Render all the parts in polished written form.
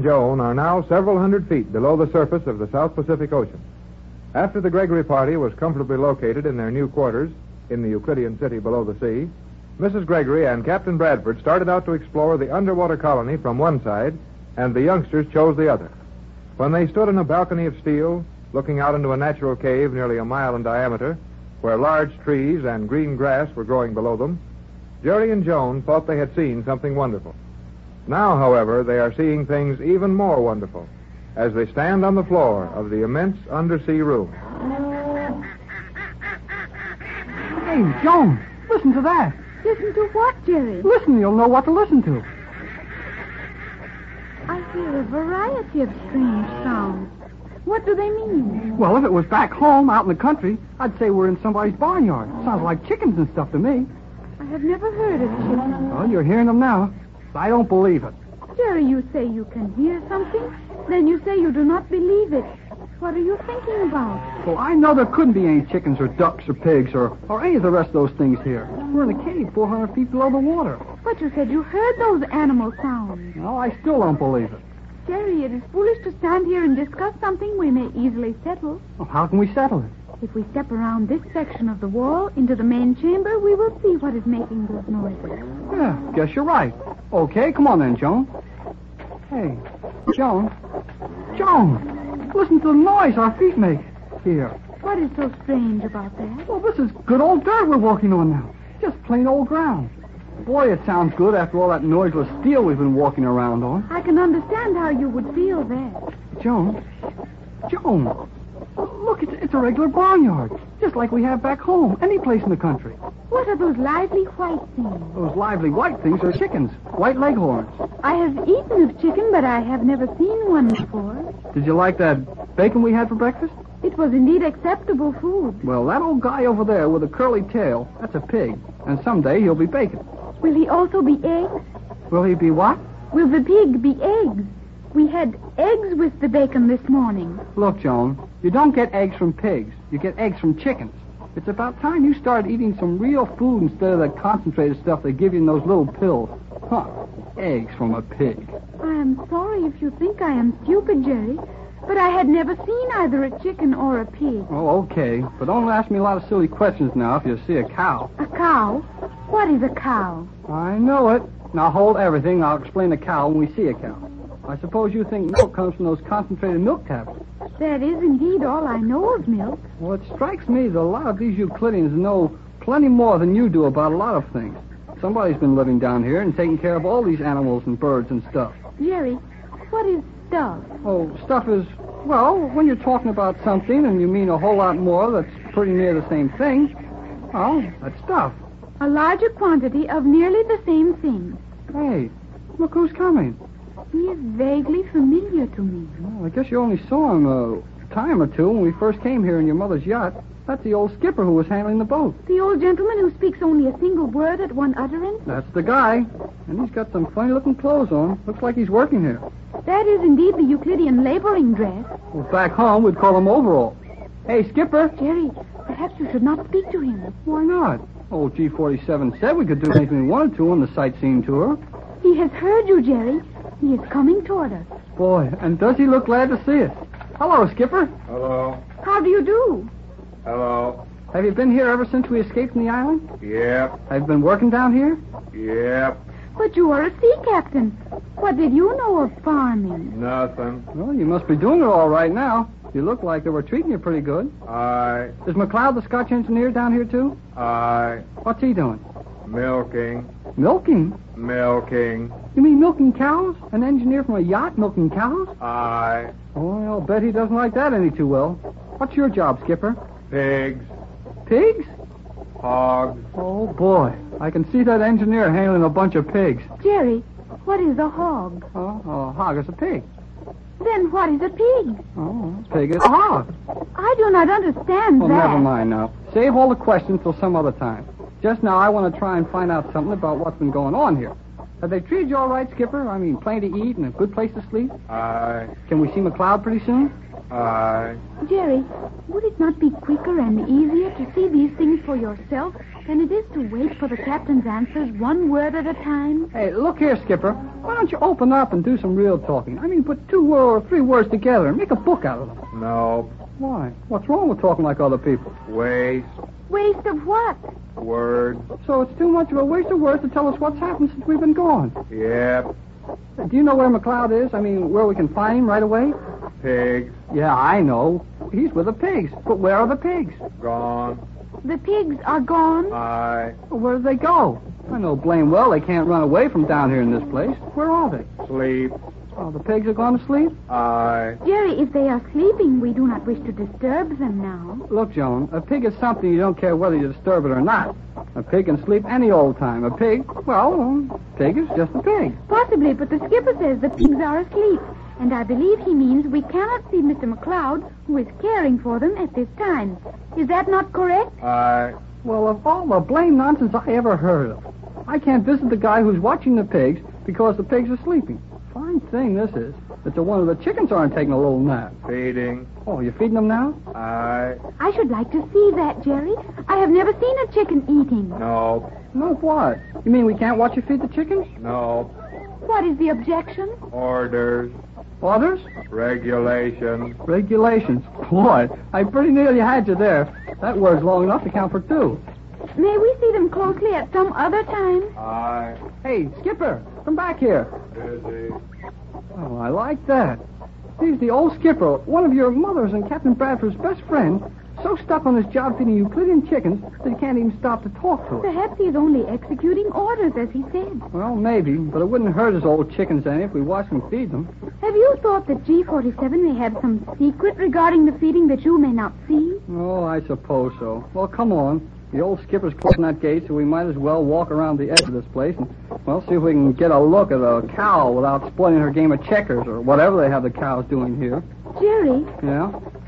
Joan are now several hundred feet below the surface of the South Pacific Ocean. After the Gregory party was comfortably located in their new quarters in the Euclidean city below the sea, Mrs. Gregory and Captain Bradford started out to explore the underwater colony from one side, and the youngsters chose the other. When they stood on a balcony of steel, looking out into a natural cave nearly a mile in diameter, where large trees and green grass were growing below them, Jerry and Joan thought they had seen something wonderful. Now, however, they are seeing things even more wonderful as they stand on the floor of the immense undersea room. Hey, Joan, listen to that. Listen to what, Jerry? Listen, you'll know what to listen to. I hear a variety of strange sounds. What do they mean? Well, if it was back home, out in the country, I'd say we're in somebody's barnyard. Sounds like chickens and stuff to me. I have never heard of chickens. Well, you're hearing them now. I don't believe it. Jerry, you say you can hear something, then you say you do not believe it. What are you thinking about? Well, I know there couldn't be any chickens or ducks or pigs or any of the rest of those things here. We're in a cave 400 feet below the water. But you said you heard those animal sounds. No, I still don't believe it. Jerry, it is foolish to stand here and discuss something we may easily settle. Well, how can we settle it? If we step around this section of the wall into the main chamber, we will see what is making those noises. Yeah, guess you're right. Okay, come on then, Joan. Hey, Joan, listen to the noise our feet make here. What is so strange about that? Well, this is good old dirt we're walking on now. Just plain old ground. Boy, it sounds good after all that noiseless steel we've been walking around on. I can understand how you would feel that. Joan, look, it's a regular barnyard, just like we have back home, any place in the country. What are those lively white things? Those lively white things are chickens, white leghorns. I have eaten of chicken, but I have never seen one before. Did you like that bacon we had for breakfast? It was indeed acceptable food. Well, that old guy over there with a curly tail, that's a pig, and someday he'll be bacon. Will he also be eggs? Will he be what? Will the pig be eggs? We had eggs with the bacon this morning. Look, Joan, you don't get eggs from pigs. You get eggs from chickens. It's about time you started eating some real food instead of that concentrated stuff they give you in those little pills. Huh, eggs from a pig. I am sorry if you think I am stupid, Jerry, but I had never seen either a chicken or a pig. Oh, okay, but don't ask me a lot of silly questions now if you see a cow. A cow? What is a cow? I know it. Now hold everything. I'll explain a cow when we see a cow. I suppose you think milk comes from those concentrated milk tablets. That is indeed all I know of milk. Well, it strikes me that a lot of these Euclideans know plenty more than you do about a lot of things. Somebody's been living down here and taking care of all these animals and birds and stuff. Jerry, what is stuff? Oh, stuff is, well, when you're talking about something and you mean a whole lot more that's pretty near the same thing, well, that's stuff. A larger quantity of nearly the same thing. Hey, look who's coming. He is vaguely familiar to me. Well, I guess you only saw him a time or two when we first came here in your mother's yacht. That's the old skipper who was handling the boat. The old gentleman who speaks only a single word at one utterance? That's the guy. And he's got some funny-looking clothes on. Looks like he's working here. That is indeed the Euclidean laboring dress. Well, back home, we'd call him overall. Hey, Skipper. Jerry, perhaps you should not speak to him. Why not? Old G-47 said we could do anything we wanted to on the sightseeing tour. He has heard you, Jerry. He is coming toward us. Boy, and does he look glad to see us. Hello, Skipper. Hello. How do you do? Hello. Have you been here ever since we escaped from the island? Yep. Have you been working down here? Yep. But you are a sea captain. What did you know of farming? Nothing. Well, you must be doing it all right now. You look like they were treating you pretty good. Aye. Is McLeod the Scotch engineer down here, too? Aye. What's he doing? Milking. Milking? Milking. You mean milking cows? An engineer from a yacht milking cows? Aye. Oh, I'll bet he doesn't like that any too well. What's your job, Skipper? Pigs. Pigs? Hogs. Oh, boy. I can see that engineer handling a bunch of pigs. Jerry, what is a hog? Oh, a hog is a pig. Then what is a pig? Oh, a pig is a hog. I do not understand Well, that. never mind now. Save all the questions till some other time. Just now, I want to try and find out something about what's been going on here. Have they treated you all right, Skipper? I mean, plenty to eat and a good place to sleep? Aye. Can we see McLeod pretty soon? Aye. Jerry, would it not be quicker and easier to see these things for yourself than it is to wait for the captain's answers one word at a time. Hey, look here, Skipper. Why don't you open up and do some real talking? I mean, put 2 or 3 words together and make a book out of them. No. Why? What's wrong with talking like other people? Waste. Waste of what? Words. So it's too much of a waste of words to tell us what's happened since we've been gone. Yep. Do you know where McLeod is? I mean, where we can find him right away? Pigs. Yeah, I know. He's with the pigs. But where are the pigs? Gone. The pigs are gone. Aye. Well, where did they go? I know blame well they can't run away from down here in this place. Where are they? Sleep. Oh, the pigs are gone to sleep? Aye. Jerry, if they are sleeping, we do not wish to disturb them now. Look, Joan, a pig is something you don't care whether you disturb it or not. A pig can sleep any old time. A pig, well, pig is just a pig. Possibly, but the skipper says the pigs are asleep. And I believe he means we cannot see Mr. McLeod, who is caring for them at this time. Is that not correct? Aye. Well, of all the blame nonsense I ever heard of, I can't visit the guy who's watching the pigs because the pigs are sleeping. Fine thing this is. That the one of the chickens aren't taking a little nap. Feeding. Oh, you're feeding them now? Aye. I should like to see that, Jerry. I have never seen a chicken eating. No. No, what? You mean we can't watch you feed the chickens? No. What is the objection? Orders. Orders? Regulations. Regulations. Boy, I pretty nearly had you there. That word's long enough to count for 2. May we see them closely at some other time? Aye. Hey, Skipper, come back here. Busy. Oh, I like that. He's the old skipper, one of your mother's and Captain Bradford's best friend, so stuck on his job feeding Euclidean chickens that he can't even stop to talk to us. Perhaps he is only executing orders, as he said. Well, maybe, but it wouldn't hurt his old chickens any if we watched him feed them. Have you thought that G47 may have some secret regarding the feeding that you may not see? Oh, I suppose so. Well, come on. The old skipper's closing that gate, so we might as well walk around the edge of this place and, well, see if we can get a look at a cow without spoiling her game of checkers or whatever they have the cows doing here. Jerry, Yeah?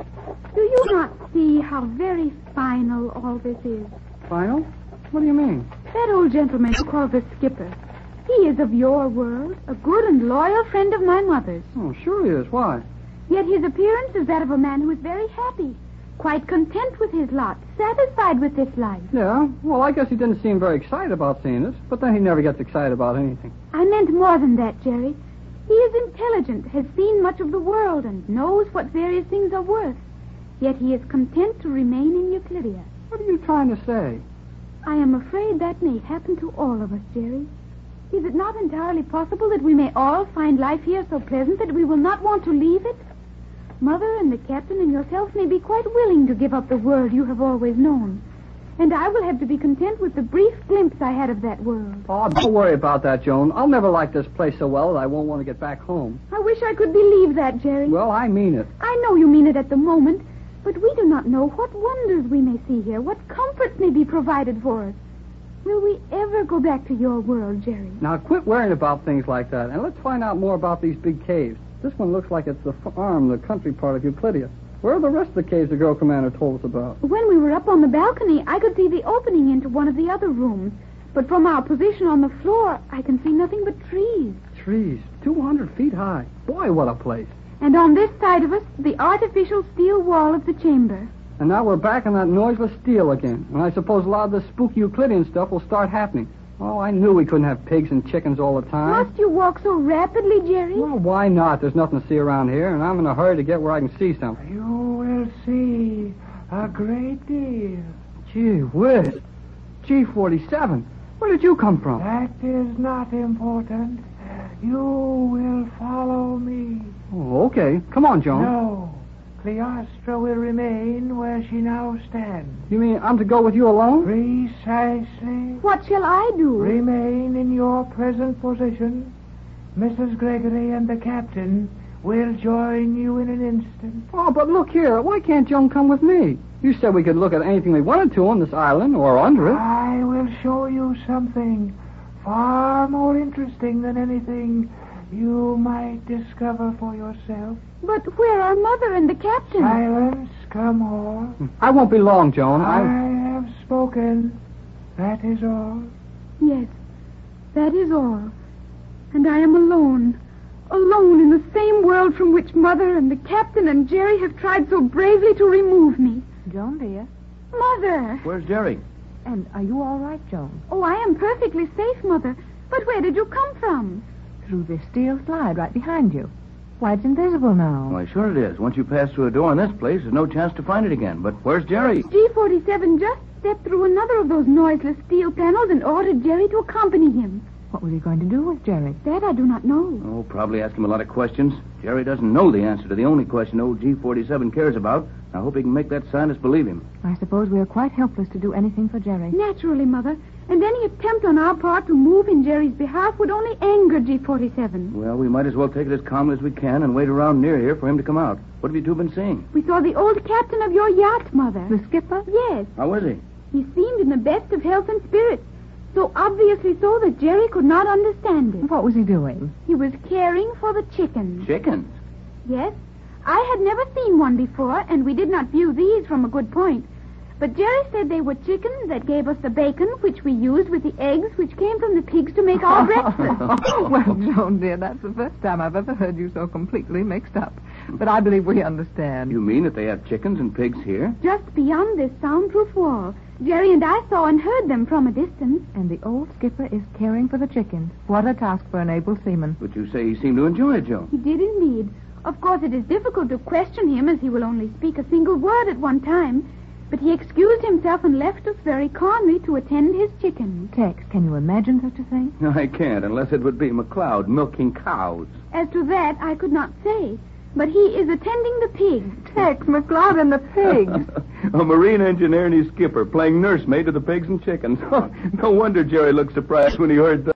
do you not see how very final all this is? Final? What do you mean? That old gentleman who calls us skipper, he is of your world, a good and loyal friend of my mother's. Oh, sure he is. Why? Yet his appearance is that of a man who is very happy, quite content with his lot, satisfied with this life. Yeah, well, I guess he didn't seem very excited about seeing us, but then he never gets excited about anything. I meant more than that, Jerry. He is intelligent, has seen much of the world, and knows what various things are worth. Yet he is content to remain in Euclidia. What are you trying to say? I am afraid that may happen to all of us, Jerry. Is it not entirely possible that we may all find life here so pleasant that we will not want to leave it? Mother and the captain and yourself may be quite willing to give up the world you have always known. And I will have to be content with the brief glimpse I had of that world. Oh, don't worry about that, Joan. I'll never like this place so well that I won't want to get back home. I wish I could believe that, Jerry. Well, I mean it. I know you mean it at the moment, but we do not know what wonders we may see here, what comforts may be provided for us. Will we ever go back to your world, Jerry? Now, quit worrying about things like that, and let's find out more about these big caves. This one looks like it's the farm, the country part of Euclidia. Where are the rest of the caves the girl commander told us about? When we were up on the balcony, I could see the opening into one of the other rooms. But from our position on the floor, I can see nothing but trees. Trees, 200 feet high. Boy, what a place. And on this side of us, the artificial steel wall of the chamber. And now we're back on that noiseless steel again. And I suppose a lot of this spooky Euclidean stuff will start happening. Oh, I knew we couldn't have pigs and chickens all the time. Must you walk so rapidly, Jerry? Well, why not? There's nothing to see around here, and I'm in a hurry to get where I can see something. You will see a great deal. Gee whiz. G47. Where did you come from? That is not important. You will follow me. Oh, okay. Come on, Joan. No. Cleostra will remain where she now stands. You mean I'm to go with you alone? Precisely. What shall I do? Remain in your present position. Mrs. Gregory and the captain will join you in an instant. Oh, but look here. Why can't Joan come with me? You said we could look at anything we wanted to on this island or under it. I will show you something far more interesting than anything you might discover for yourself. But where are Mother and the captain? Silence, come on. I won't be long, Joan. I have spoken. That is all. Yes, that is all. And I am alone. Alone in the same world from which Mother and the captain and Jerry have tried so bravely to remove me. Joan, dear. Mother! Where's Jerry? And are you all right, Joan? Oh, I am perfectly safe, Mother. But where did you come from? Through this steel slide right behind you. Why, it's invisible now. Why, sure it is. Once you pass through a door in this place, there's no chance to find it again. But where's Jerry? G47 just stepped through another of those noiseless steel panels and ordered Jerry to accompany him. What was he going to do with Jerry? That I do not know. Oh, probably ask him a lot of questions. Jerry doesn't know the answer to the only question old G47 cares about. I hope he can make that scientist believe him. I suppose we are quite helpless to do anything for Jerry. Naturally, Mother. And any attempt on our part to move in Jerry's behalf would only anger G47. Well, we might as well take it as calmly as we can and wait around near here for him to come out. What have you two been seeing? We saw the old captain of your yacht, Mother. The skipper? Yes. How is he? He seemed in the best of health and spirits. So obviously so that Jerry could not understand it. What was he doing? He was caring for the chickens. Chickens? Yes. I had never seen one before, and we did not view these from a good point. But Jerry said they were chickens that gave us the bacon, which we used with the eggs which came from the pigs to make our breakfast. Well, Joan, dear, that's the first time I've ever heard you so completely mixed up. But I believe we understand. You mean that they have chickens and pigs here? Just beyond this soundproof wall. Jerry and I saw and heard them from a distance. And the old skipper is caring for the chickens. What a task for an able seaman. But you say he seemed to enjoy it, Joan. He did indeed. Of course, it is difficult to question him as he will only speak a single word at one time. But he excused himself and left us very calmly to attend his chickens. Tex, can you imagine such a thing? I can't, unless it would be McLeod milking cows. As to that, I could not say. But he is attending the pigs. Tex, McLeod and the pigs. A marine engineer and his skipper playing nursemaid to the pigs and chickens. No wonder Jerry looked surprised when he heard that.